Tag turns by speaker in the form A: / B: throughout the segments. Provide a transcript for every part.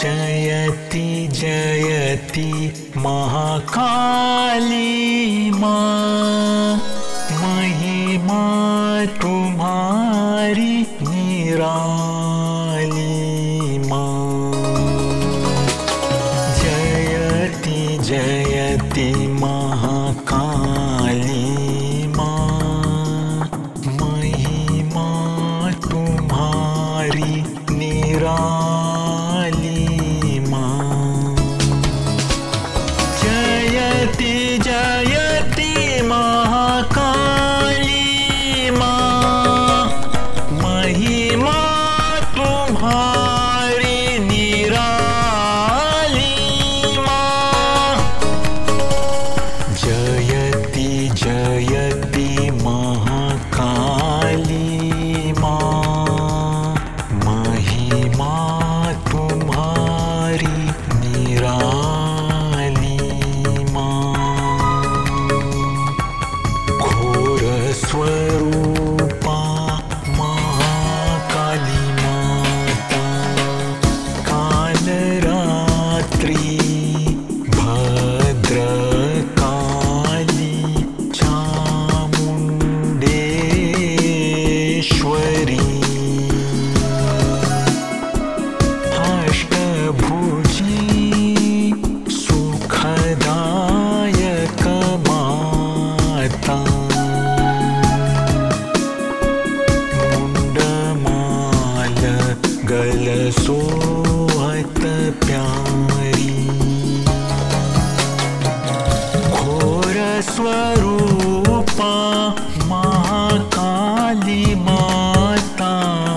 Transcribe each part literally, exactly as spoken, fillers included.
A: जयति जयति महाकाली माँ, महिमा तुम्हारी निराली माँ। जयति जयति महाकाली माँ, महिमा तुम्हारी निराली माँ। जयति जयति महाकाली माँ, महिमा तुम्हारी निराली माँ। जयति जयति महाकाली माँ, महिमा तुम्हारी निराली माँ। घोर स्वरूपा महाकाली माता, कालरात्रि भद्रकाली चामुण्डेश्वरी, अष्टभुजी सुखदायक माता, मुंडमाल गल सोहत प्यारी। घोर स्वरूपा महाकाली माता,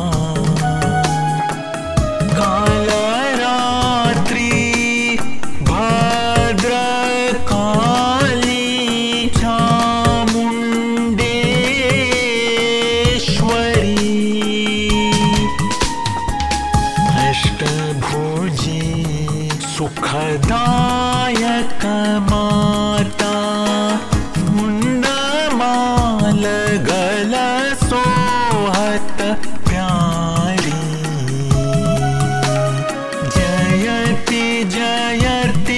A: कालरात्रि भद्रकाली चामुण्डेश्वरी, अष्टभुजी सुखदायक माता, मुंडमाल गल सोहत प्यारी। जयति जयति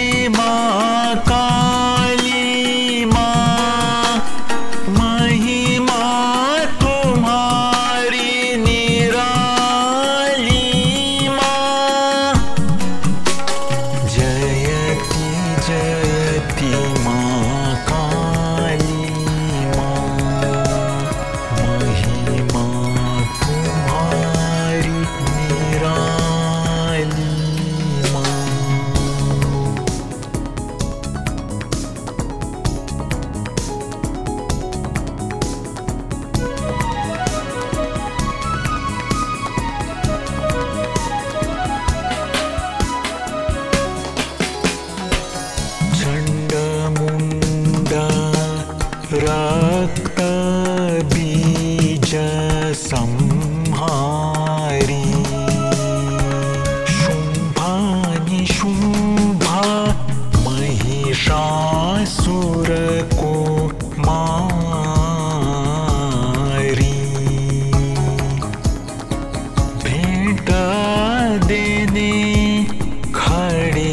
A: महाकाली माँ, महिमा तुम्हारी निराली माँ। जयति जयति महाकाली माँ, महिमा तुम्हारी निराली माँ। चण्डमुण्ड रक्त बीज संहारी, शुंभा निशुंभा महिषासुर को मारी। भेंट देने खड़े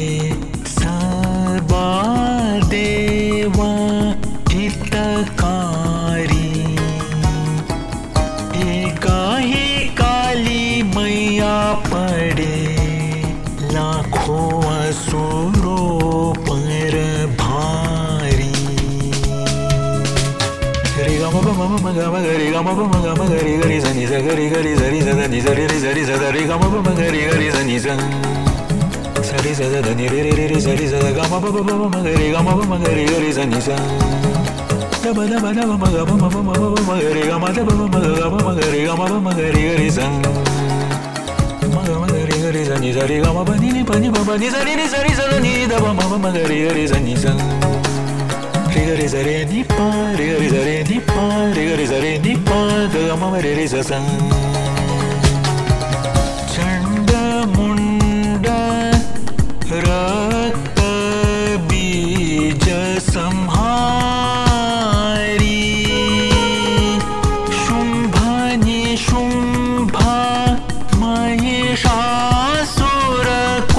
A: सबा देवा हितकारी, एकाही काली मैया पड़े लाखों असुरों पर भारी। रे ग म प म म ग म ग रे ग म प म ग म ग रे ग रे स नि स ग रे ग रे स रे स द नि स रे रे स रे स द रे ग म प म ग रे ग रे स नि स स रे स द ध नि रे रे रे रे स रे स द ग म प प म म ग रे ग म प म ग रे ग रे स नि स द ब द ब द ब म ग प म प म प म ग रे ग म द प म म ग ग प म ग रे ग म प म ग रे ग रे स म ग म ग रे ग रे स नि स रे ग म प नि नि प नि प प नि स रे रे स रे स द नि द प म प म ग रे ग रे स नि स रे ग रे स रे नि प रे ग रे स रे नि प रे ग रे स रे नि प ग म म रे रे स स। चण्डमुण्ड रक्त बीज संहारी, शुंभा निशुंभा महिषासुर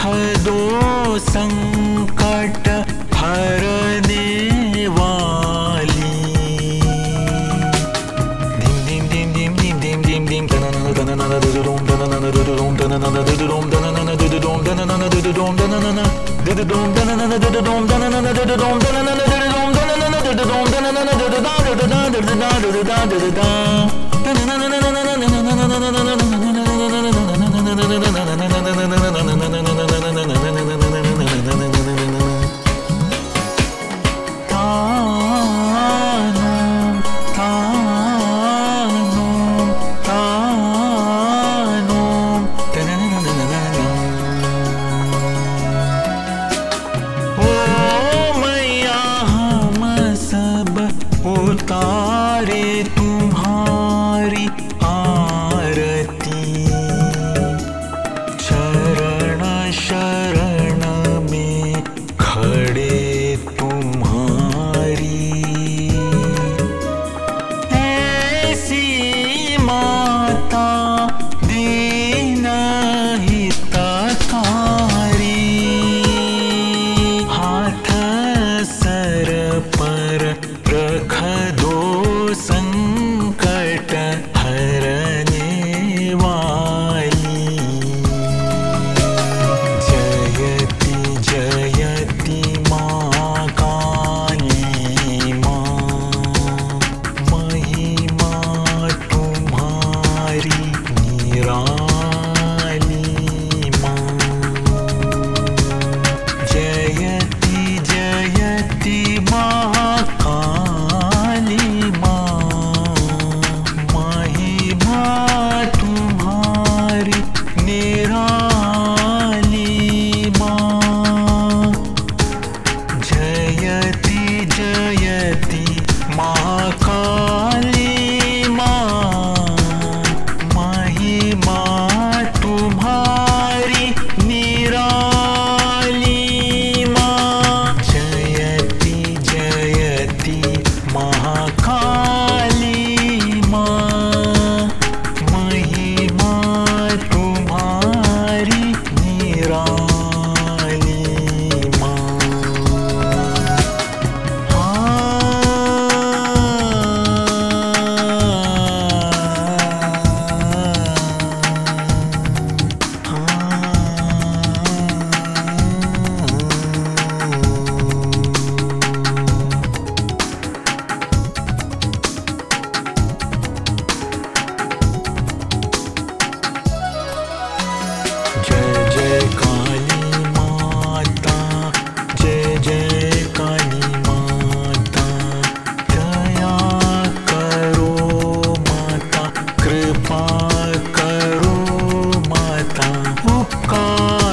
A: दो संकट हरने वाली। धिम धिम धिम धिम धिम धिम धिम धिम तननन तननन दुदुदुम तननन दुदुदुम तननन दुदुदुम तननन दुदुदुम तननन दुदुदुम तननन दुदुदुम तननन दुदुदुम तननन दुदुदुम तननन दुदुदुम तननन दुदुदुम तननन दुदुदा दुदुदा दुदुदा दुदुदा दुदुदा उतारे तुम्हारी आरती, चरण शरण में खड़े तुम्हारी। ऐसी माता दीन हितकारी, हाथ सर पर रख दो संकट हरने वाली। जयति जयति माँ काली माँ, महिमा तुम्हारी निराली माँ। जयति जयति माँ महाकाली माँ, महिमा तुम्हारी निराली माँ। जयति जयति महाकाली माँ, महिमा तुम्हारी निराली माँ। जय जय काली माता, जय जय काली माता, दया करो माता, कृपा करो माता, उपकार